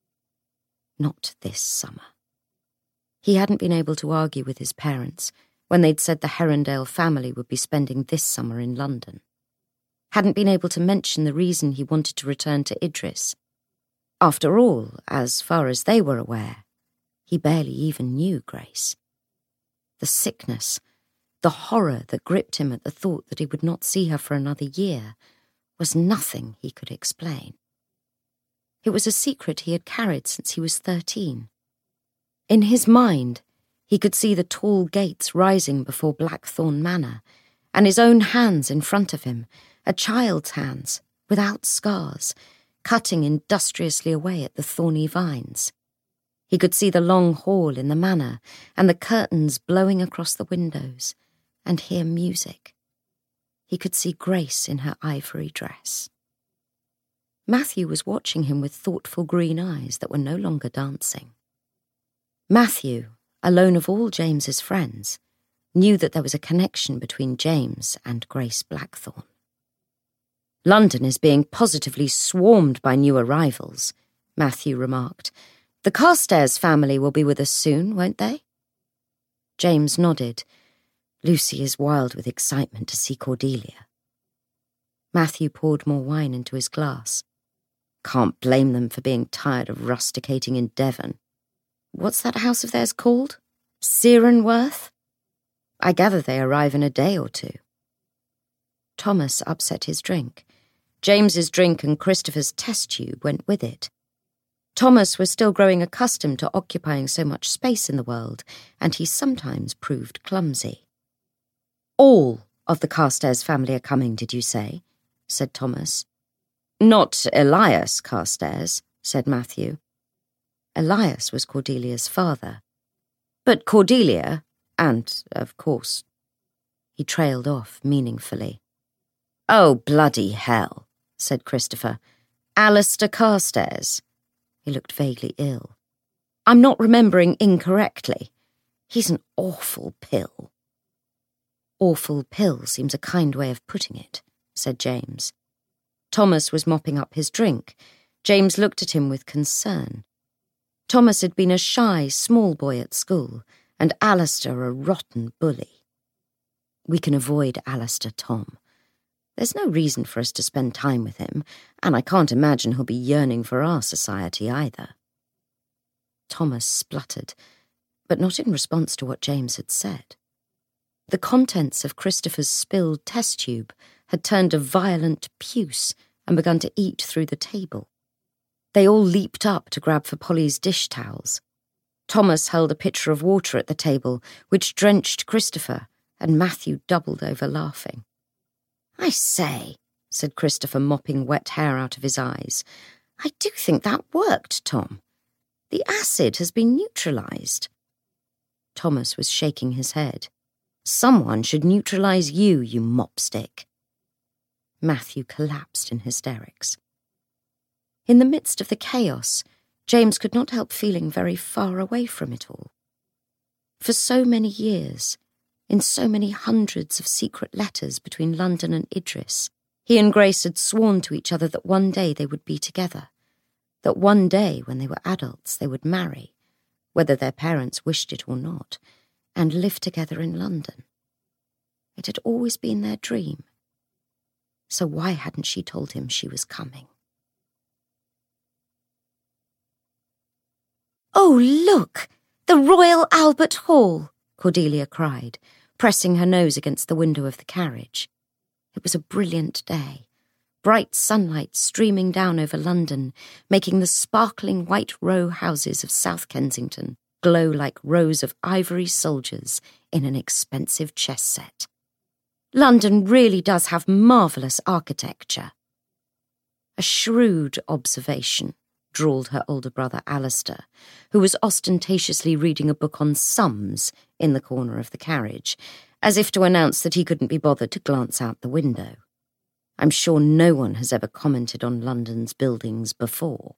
Not this summer. He hadn't been able to argue with his parents when they'd said the Herondale family would be spending this summer in London. Hadn't been able to mention the reason he wanted to return to Idris. After all, as far as they were aware, he barely even knew Grace. The sickness, the horror that gripped him at the thought that he would not see her for another year, was nothing he could explain. It was a secret he had carried since he was thirteen. In his mind, he could see the tall gates rising before Blackthorn Manor, and his own hands in front of him, a child's hands, without scars, cutting industriously away at the thorny vines. He could see the long hall in the manor, and the curtains blowing across the windows, and hear music. He could see Grace in her ivory dress. Matthew was watching him with thoughtful green eyes that were no longer dancing. Matthew, alone of all James's friends, knew that there was a connection between James and Grace Blackthorne. "London is being positively swarmed by new arrivals," Matthew remarked. "The Carstairs family will be with us soon, won't they?" James nodded. "Lucy is wild with excitement to see Cordelia." Matthew poured more wine into his glass. "Can't blame them for being tired of rusticating in Devon. What's that house of theirs called? Cirenworth? I gather they arrive in a day or two." Thomas upset his drink. James's drink and Christopher's test tube went with it. Thomas was still growing accustomed to occupying so much space in the world, and he sometimes proved clumsy. "All of the Carstairs family are coming, did you say?" said Thomas. "Not Elias Carstairs," said Matthew. Elias was Cordelia's father. "But Cordelia, and, of course..." He trailed off meaningfully. "Oh, bloody hell," said Christopher. "Alistair Carstairs." He looked vaguely ill. "I'm not remembering incorrectly. He's an awful pill." "Awful pill seems a kind way of putting it," said James. Thomas was mopping up his drink. James looked at him with concern. Thomas had been a shy, small boy at school, and Alistair a rotten bully. "We can avoid Alistair, Tom. There's no reason for us to spend time with him, and I can't imagine he'll be yearning for our society either." Thomas spluttered, but not in response to what James had said. The contents of Christopher's spilled test tube had turned a violent puce and begun to eat through the table. They all leaped up to grab for Polly's dish towels. Thomas held a pitcher of water at the table, which drenched Christopher, and Matthew doubled over laughing. "I say," said Christopher, mopping wet hair out of his eyes, "I do think that worked, Tom. The acid has been neutralised." Thomas was shaking his head. "Someone should neutralise you, you mopstick." Matthew collapsed in hysterics. In the midst of the chaos, James could not help feeling very far away from it all. For so many years, in so many hundreds of secret letters between London and Idris, he and Grace had sworn to each other that one day they would be together, that one day, when they were adults, they would marry, whether their parents wished it or not, and live together in London. It had always been their dream. So why hadn't she told him she was coming? "Oh, look! The Royal Albert Hall!" Cordelia cried, pressing her nose against the window of the carriage. It was a brilliant day, bright sunlight streaming down over London, making the sparkling white row houses of South Kensington glow like rows of ivory soldiers in an expensive chess set. London really does have marvellous architecture. A shrewd observation, drawled her older brother Alistair, who was ostentatiously reading a book on sums in the corner of the carriage, as if to announce that he couldn't be bothered to glance out the window. "I'm sure no one has ever commented on London's buildings before."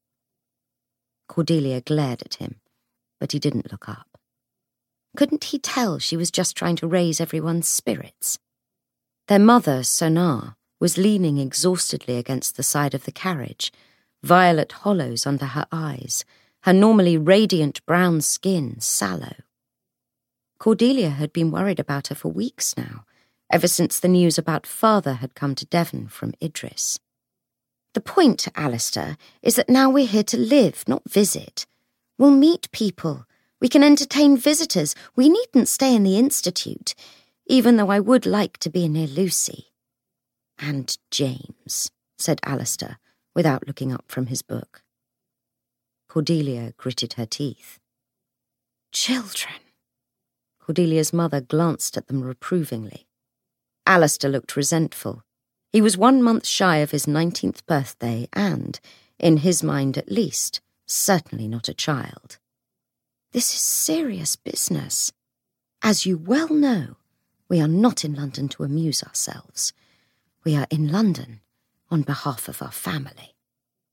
Cordelia glared at him, but he didn't look up. Couldn't he tell she was just trying to raise everyone's spirits? Their mother, Sonar, was leaning exhaustedly against the side of the carriage, violet hollows under her eyes, her normally radiant brown skin sallow. Cordelia had been worried about her for weeks now, ever since the news about father had come to Devon from Idris. "The point, Alistair, is that now we're here to live, not visit. We'll meet people. We can entertain visitors. We needn't stay in the Institute, even though I would like to be near Lucy." "And James," said Alistair, without looking up from his book. Cordelia gritted her teeth. "Children." Cordelia's mother glanced at them reprovingly. Alistair looked resentful. He was one month shy of his nineteenth birthday and, in his mind at least, certainly not a child. "This is serious business. As you well know, we are not in London to amuse ourselves. We are in London on behalf of our family."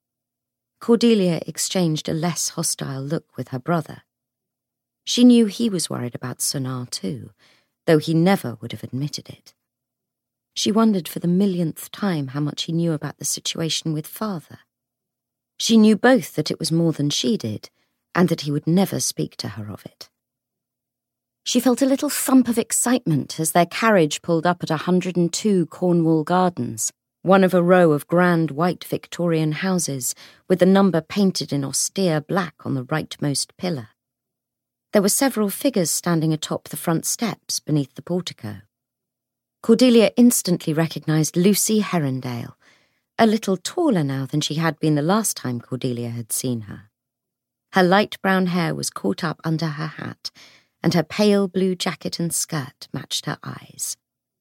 Cordelia exchanged a less hostile look with her brother. She knew he was worried about Sonar too, though he never would have admitted it. She wondered for the millionth time how much he knew about the situation with father. She knew both that it was more than she did, and that he would never speak to her of it. She felt a little thump of excitement as their carriage pulled up at one hundred and two Cornwall Gardens, one of a row of grand white Victorian houses with the number painted in austere black on the rightmost pillar. There were several figures standing atop the front steps beneath the portico. Cordelia instantly recognised Lucy Herondale, a little taller now than she had been the last time Cordelia had seen her. Her light brown hair was caught up under her hat, and her pale blue jacket and skirt matched her eyes.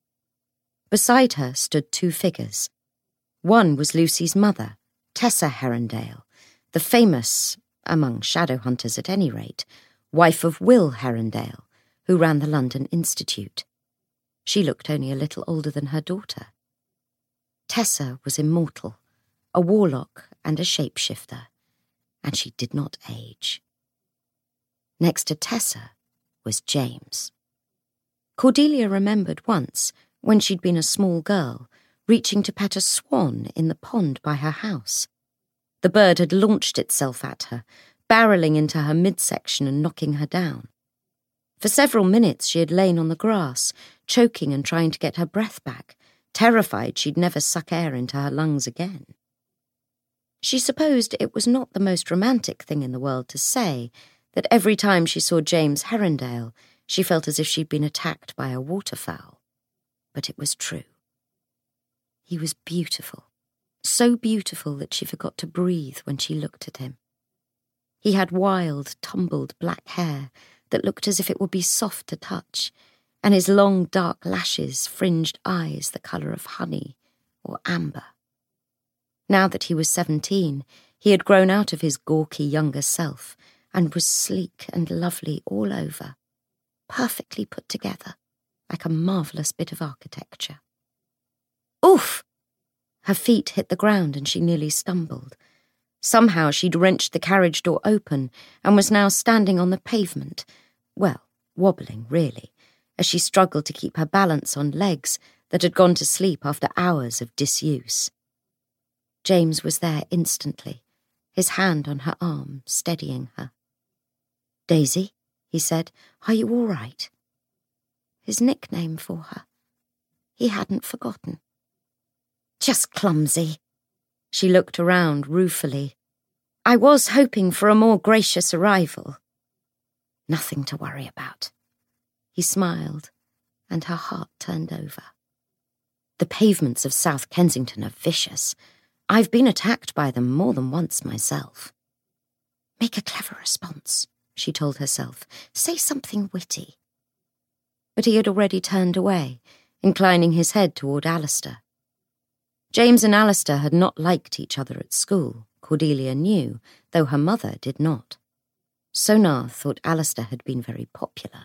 Beside her stood two figures. One was Lucy's mother, Tessa Herondale, the famous, among shadow hunters at any rate, wife of Will Herondale, who ran the London Institute. She looked only a little older than her daughter. Tessa was immortal, a warlock and a shapeshifter, and she did not age. Next to Tessa was James. Cordelia remembered once, when she'd been a small girl, reaching to pet a swan in the pond by her house. The bird had launched itself at her, barrelling into her midsection and knocking her down. For several minutes she had lain on the grass, choking and trying to get her breath back, terrified she'd never suck air into her lungs again. She supposed it was not the most romantic thing in the world to say that every time she saw James Herondale, she felt as if she'd been attacked by a waterfowl. But it was true. He was beautiful, so beautiful that she forgot to breathe when she looked at him. He had wild, tumbled black hair that looked as if it would be soft to touch, and his long dark lashes fringed eyes the colour of honey or amber. Now that he was seventeen, he had grown out of his gawky younger self and was sleek and lovely all over, perfectly put together, like a marvellous bit of architecture. Oof! Her feet hit the ground and she nearly stumbled. Somehow she'd wrenched the carriage door open and was now standing on the pavement, well, wobbling, really, as she struggled to keep her balance on legs that had gone to sleep after hours of disuse. James was there instantly, his hand on her arm, steadying her. "Daisy," he said, "are you all right?" His nickname for her. He hadn't forgotten. "Just clumsy." She looked around ruefully. "I was hoping for a more gracious arrival." "Nothing to worry about." He smiled, and her heart turned over. "The pavements of South Kensington are vicious. I've been attacked by them more than once myself." "Make a clever response," she told herself. "Say something witty." But he had already turned away, inclining his head toward Alistair. James and Alistair had not liked each other at school, Cordelia knew, though her mother did not. Sonar thought Alistair had been very popular.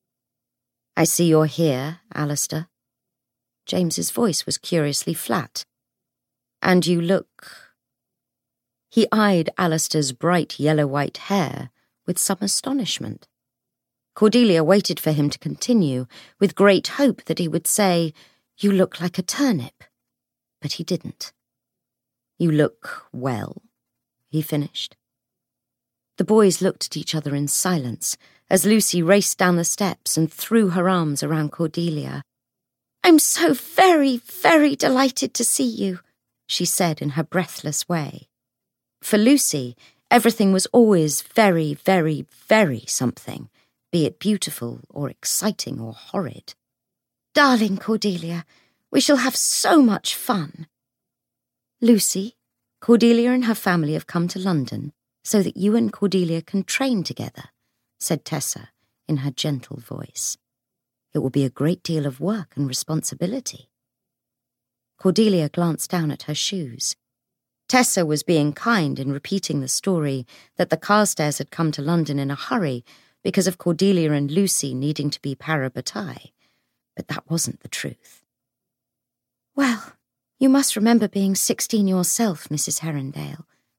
"I see you're here, Alistair." James's voice was curiously flat. "And you look—" He eyed Alistair's bright yellow-white hair with some astonishment. Cordelia waited for him to continue, with great hope that he would say, "You look like a turnip." But he didn't. "You look well," he finished. The boys looked at each other in silence as Lucy raced down the steps and threw her arms around Cordelia. "I'm so very, very delighted to see you," she said in her breathless way. For Lucy, everything was always very, very, very something, be it beautiful or exciting or horrid. "Darling Cordelia, we shall have so much fun." "Lucy, Cordelia and her family have come to London so that you and Cordelia can train together," said Tessa in her gentle voice. "It will be a great deal of work and responsibility." Cordelia glanced down at her shoes. Tessa was being kind in repeating the story that the Carstairs had come to London in a hurry because of Cordelia and Lucy needing to be para-bataille, but that wasn't the truth. "Well, you must remember being sixteen yourself, Missus Herondale,"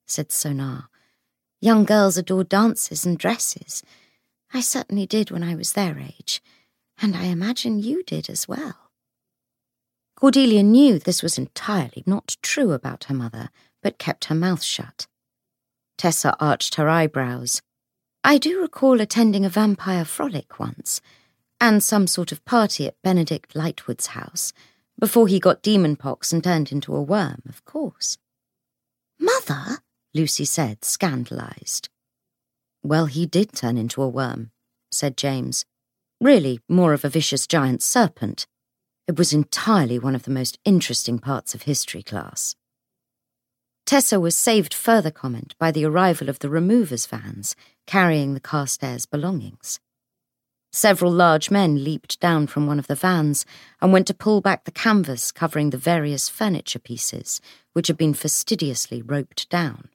said Sonar. Young girls adore dances and dresses. I certainly did when I was their age, and I imagine you did as well. Cordelia knew this was entirely not true about her mother, but kept her mouth shut. Tessa arched her eyebrows. I do recall attending a vampire frolic once, and some sort of party at Benedict Lightwood's house, before he got demon pox and turned into a worm, of course. Mother? Lucy said, scandalised. Well, he did turn into a worm, said James. Really, more of a vicious giant serpent. It was entirely one of the most interesting parts of history class. Tessa was saved further comment by the arrival of the removers' vans carrying the Carstairs' belongings. Several large men leaped down from one of the vans and went to pull back the canvas covering the various furniture pieces, which had been fastidiously roped down.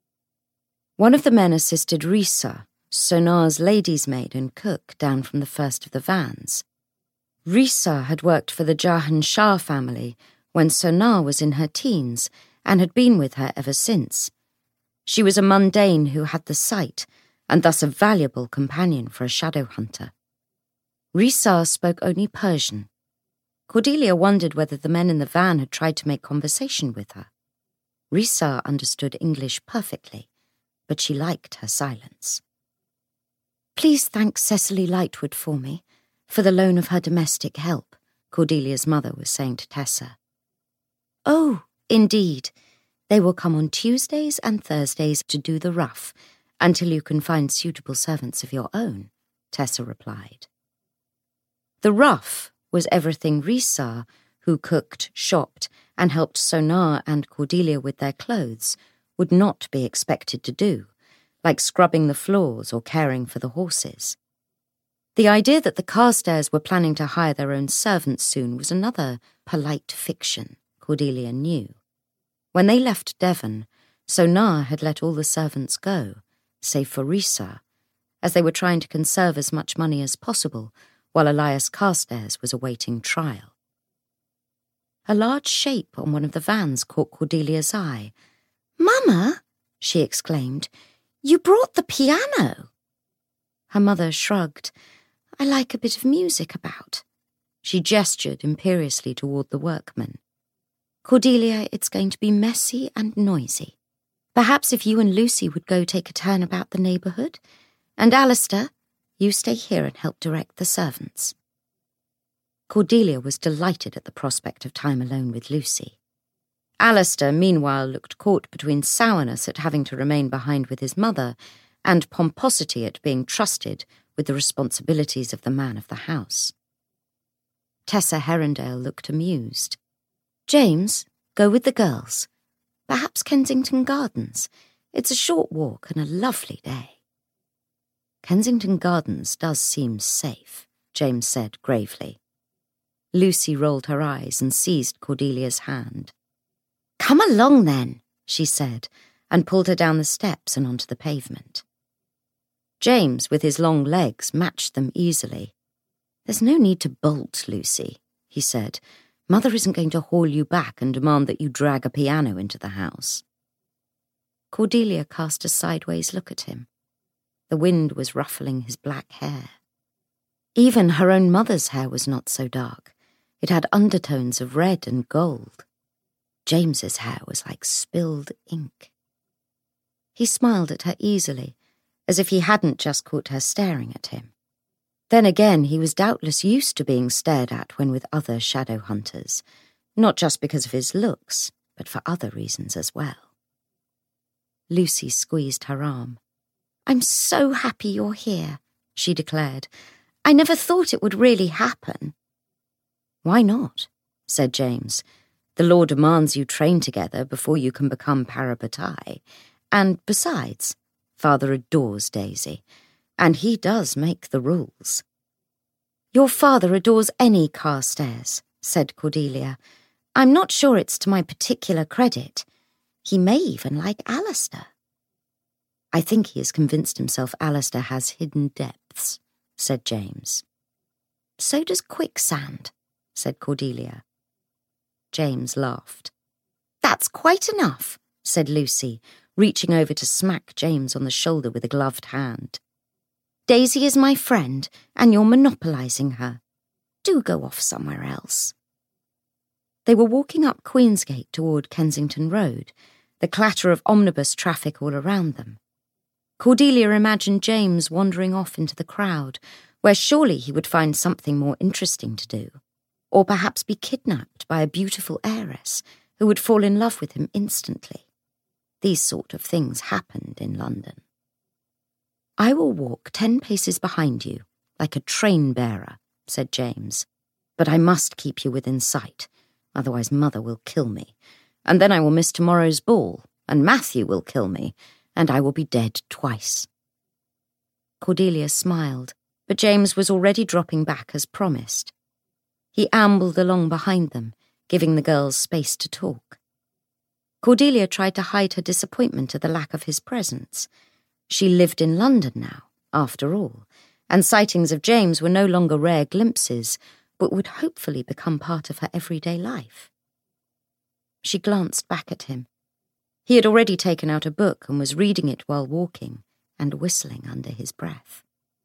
One of the men assisted Risa, Sonar's lady's maid and cook, down from the first of the vans. Risa had worked for the Jahan Shah family when Sonar was in her teens and had been with her ever since. She was a mundane who had the sight, and thus a valuable companion for a shadow hunter. Risa spoke only Persian. Cordelia wondered whether the men in the van had tried to make conversation with her. Risa understood English perfectly, but she liked her silence. Please thank Cecily Lightwood for me, for the loan of her domestic help, Cordelia's mother was saying to Tessa. Oh, indeed. They will come on Tuesdays and Thursdays to do the rough, until you can find suitable servants of your own, Tessa replied. The rough was everything Risa, who cooked, shopped, and helped Sonar and Cordelia with their clothes, would not be expected to do, like scrubbing the floors or caring for the horses. The idea that the Carstairs were planning to hire their own servants soon was another polite fiction, Cordelia knew. When they left Devon, Sonar had let all the servants go, save for Risa, as they were trying to conserve as much money as possible while Elias Carstairs was awaiting trial. A large shape on one of the vans caught Cordelia's eye. "Mama," she exclaimed, "you brought the piano." Her mother shrugged. "I like a bit of music about." She gestured imperiously toward the workmen. "Cordelia, it's going to be messy and noisy. Perhaps if you and Lucy would go take a turn about the neighbourhood, and Alistair, you stay here and help direct the servants." Cordelia was delighted at the prospect of time alone with Lucy. Alistair, meanwhile, looked caught between sourness at having to remain behind with his mother and pomposity at being trusted with the responsibilities of the man of the house. Tessa Herondale looked amused. "James, go with the girls. Perhaps Kensington Gardens. It's a short walk and a lovely day." "Kensington Gardens does seem safe," James said gravely. Lucy rolled her eyes and seized Cordelia's hand. "Come along then," she said, and pulled her down the steps and onto the pavement. James, with his long legs, matched them easily. "There's no need to bolt, Lucy," he said. "Mother isn't going to haul you back and demand that you drag a piano into the house." Cordelia cast a sideways look at him. The wind was ruffling his black hair. Even her own mother's hair was not so dark. It had undertones of red and gold. James's hair was like spilled ink. He smiled at her easily, as if he hadn't just caught her staring at him. Then again, he was doubtless used to being stared at when with other shadow hunters, not just because of his looks, but for other reasons as well. Lucy squeezed her arm. "I'm so happy you're here," she declared. "I never thought it would really happen." "Why not?" said James. "The law demands you train together before you can become parabatai, and besides, Father adores Daisy, and he does make the rules." "Your father adores any Carstairs," said Cordelia. "I'm not sure it's to my particular credit. He may even like Alistair." "I think he has convinced himself Alistair has hidden depths," said James. "So does quicksand," said Cordelia. James laughed. "That's quite enough," said Lucy, reaching over to smack James on the shoulder with a gloved hand. "Daisy is my friend, and you're monopolising her. Do go off somewhere else." They were walking up Queensgate toward Kensington Road, the clatter of omnibus traffic all around them. Cordelia imagined James wandering off into the crowd, where surely he would find something more interesting to do, or perhaps be kidnapped by a beautiful heiress who would fall in love with him instantly. These sort of things happened in London. "I will walk ten paces behind you, like a train-bearer," said James, "but I must keep you within sight, otherwise Mother will kill me, and then I will miss tomorrow's ball, and Matthew will kill me, and I will be dead twice." Cordelia smiled, but James was already dropping back as promised. He ambled along behind them, giving the girls space to talk. Cordelia tried to hide her disappointment at the lack of his presence. She lived in London now, after all, and sightings of James were no longer rare glimpses, but would hopefully become part of her everyday life. She glanced back at him. He had already taken out a book and was reading it while walking and whistling under his breath.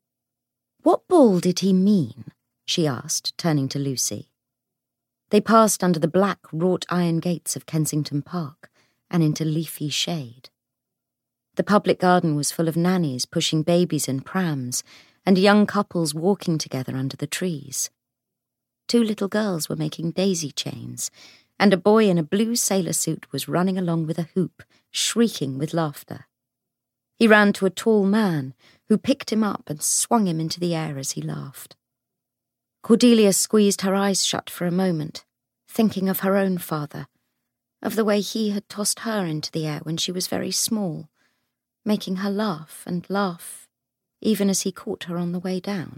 "What ball did he mean?" she asked, turning to Lucy. They passed under the black wrought-iron gates of Kensington Park and into leafy shade. The public garden was full of nannies pushing babies in prams and young couples walking together under the trees. Two little girls were making daisy chains, and a boy in a blue sailor suit was running along with a hoop, shrieking with laughter. He ran to a tall man, who picked him up and swung him into the air as he laughed. Cordelia squeezed her eyes shut for a moment, thinking of her own father, of the way he had tossed her into the air when she was very small, making her laugh and laugh, even as he caught her on the way down.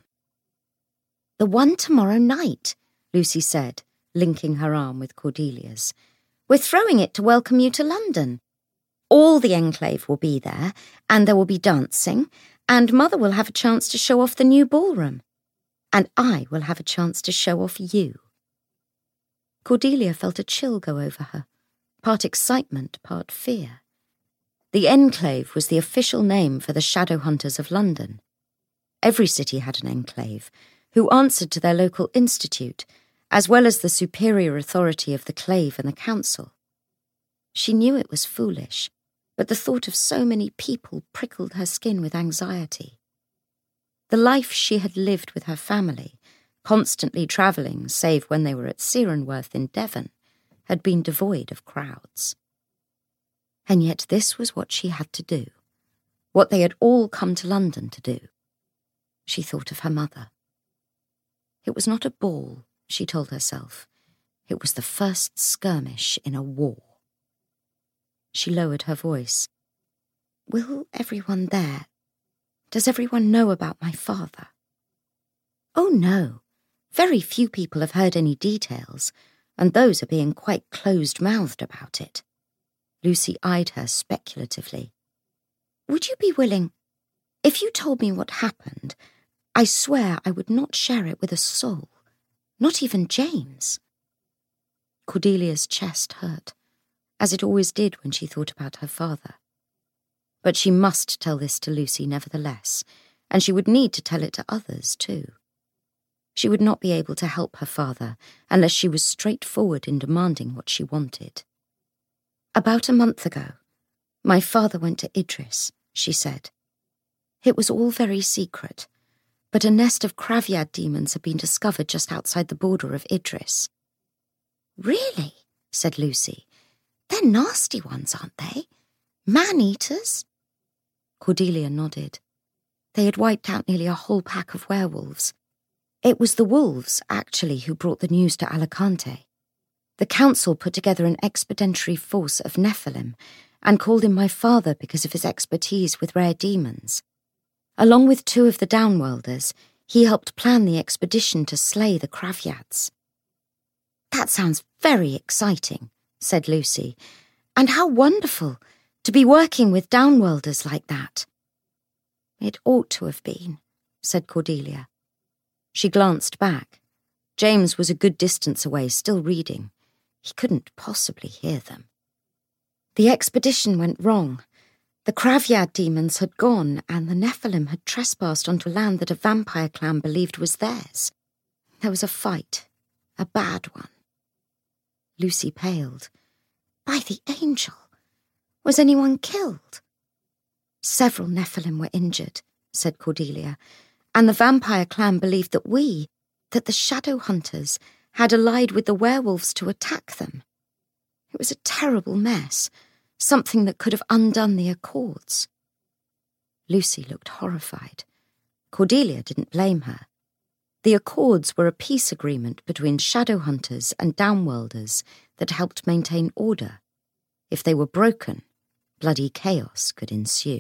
"The one tomorrow night," Lucy said, linking her arm with Cordelia's. "We're throwing it to welcome you to London. All the enclave will be there, and there will be dancing, and Mother will have a chance to show off the new ballroom. And I will have a chance to show off you." Cordelia felt a chill go over her, part excitement, part fear. The enclave was the official name for the shadow hunters of London. Every city had an enclave, who answered to their local institute, as well as the superior authority of the clave and the council. She knew it was foolish, but the thought of so many people prickled her skin with anxiety. The life she had lived with her family, constantly travelling save when they were at Cirenworth in Devon, had been devoid of crowds. And yet this was what she had to do, what they had all come to London to do. She thought of her mother. It was not a ball, she told herself. It was the first skirmish in a war. She lowered her voice. "Will everyone there? Does everyone know about my father?" "Oh, no. Very few people have heard any details, and those are being quite closed-mouthed about it." Lucy eyed her speculatively. "Would you be willing? If you told me what happened, I swear I would not share it with a soul, not even James." Cordelia's chest hurt, as it always did when she thought about her father. But she must tell this to Lucy nevertheless, and she would need to tell it to others too. She would not be able to help her father unless she was straightforward in demanding what she wanted. "About a month ago, my father went to Idris," she said. "It was all very secret, but a nest of Kravyad demons had been discovered just outside the border of Idris." "Really?" said Lucy. "They're nasty ones, aren't they? Man-eaters?" Cordelia nodded. They had wiped out nearly a whole pack of werewolves. It was the wolves, actually, who brought the news to Alicante. The council put together an expeditionary force of Nephilim and called in my father because of his expertise with rare demons. Along with two of the Downworlders, he helped plan the expedition to slay the Kravyads. "That sounds very exciting," said Lucy. "And how wonderful to be working with Downworlders like that." "It ought to have been," said Cordelia. She glanced back. James was a good distance away, still reading. He couldn't possibly hear them. "The expedition went wrong, The Kravyad demons had gone, and the Nephilim had trespassed onto land that a vampire clan believed was theirs. There was a fight, a bad one. Lucy paled. By the angel! Was anyone killed? Several Nephilim were injured, said Cordelia, and the vampire clan believed that we, that the shadow hunters, had allied with the werewolves to attack them. It was a terrible mess, something that could have undone the Accords. Lucy looked horrified. Cordelia didn't blame her. The Accords were a peace agreement between shadow hunters and downworlders that helped maintain order. If they were broken, bloody chaos could ensue.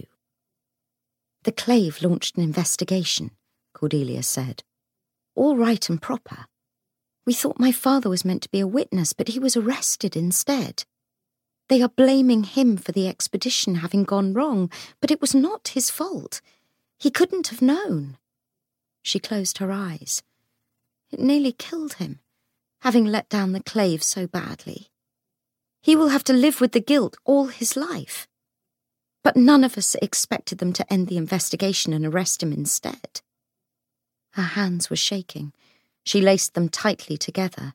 The Clave launched an investigation, Cordelia said. All right and proper. We thought my father was meant to be a witness, but he was arrested instead. They are blaming him for the expedition having gone wrong, but it was not his fault. He couldn't have known. She closed her eyes. It nearly killed him, having let down the Clave so badly. He will have to live with the guilt all his life. But none of us expected them to end the investigation and arrest him instead. Her hands were shaking. She laced them tightly together.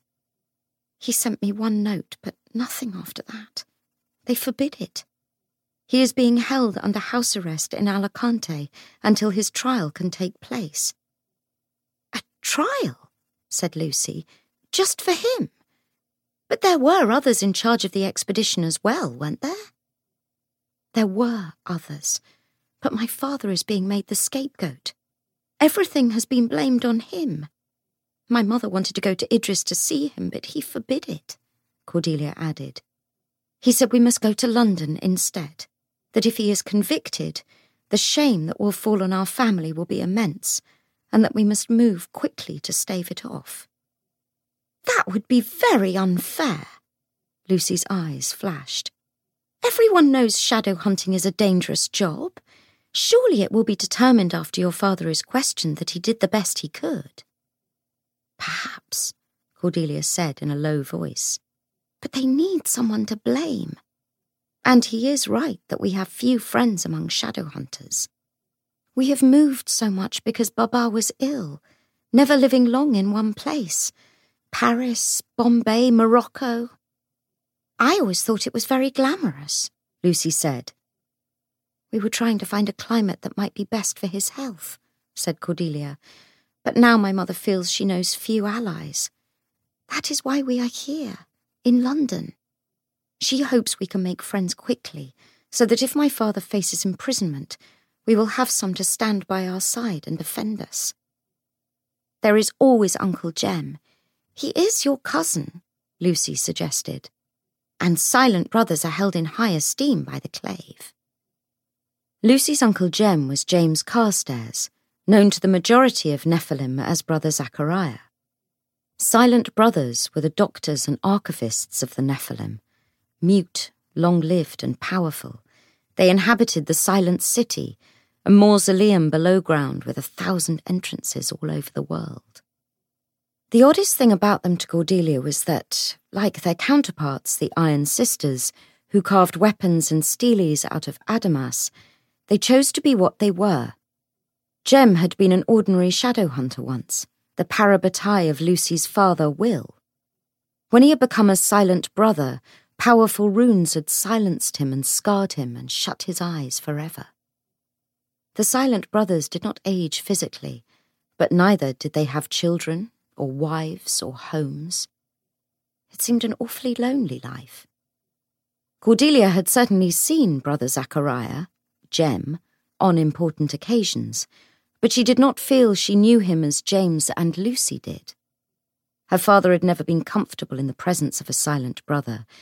He sent me one note, but nothing after that. They forbid it. He is being held under house arrest in Alicante until his trial can take place. A trial, said Lucy, just for him. But there were others in charge of the expedition as well, weren't there? There were others, but my father is being made the scapegoat. Everything has been blamed on him. My mother wanted to go to Idris to see him, but he forbid it, Cordelia added. He said we must go to London instead, that if he is convicted, the shame that will fall on our family will be immense, and that we must move quickly to stave it off. That would be very unfair. Lucy's eyes flashed. Everyone knows shadow hunting is a dangerous job. Surely it will be determined after your father is questioned that he did the best he could. Perhaps, Cordelia said in a low voice. But they need someone to blame. And he is right that we have few friends among shadow hunters. We have moved so much because Baba was ill, never living long in one place. Paris, Bombay, Morocco. I always thought it was very glamorous, Lucy said. We were trying to find a climate that might be best for his health, said Cordelia. But now my mother feels she knows few allies. That is why we are here. In London. She hopes we can make friends quickly, so that if my father faces imprisonment, we will have some to stand by our side and defend us. There is always Uncle Jem. He is your cousin, Lucy suggested. And silent brothers are held in high esteem by the Clave. Lucy's Uncle Jem was James Carstairs, known to the majority of Nephilim as Brother Zachariah. Silent brothers were the doctors and archivists of the Nephilim. Mute, long-lived and powerful, they inhabited the Silent City, a mausoleum below ground with a thousand entrances all over the world. The oddest thing about them to Cordelia was that, like their counterparts, the Iron Sisters, who carved weapons and steles out of Adamas, they chose to be what they were. Jem had been an ordinary shadow hunter once, the parabatai of Lucy's father, Will. When he had become a silent brother, powerful runes had silenced him and scarred him and shut his eyes forever. The silent brothers did not age physically, but neither did they have children, or wives, or homes. It seemed an awfully lonely life. Cordelia had certainly seen Brother Zachariah, Jem, on important occasions, but she did not feel she knew him as James and Lucy did. Her father had never been comfortable in the presence of a silent brother,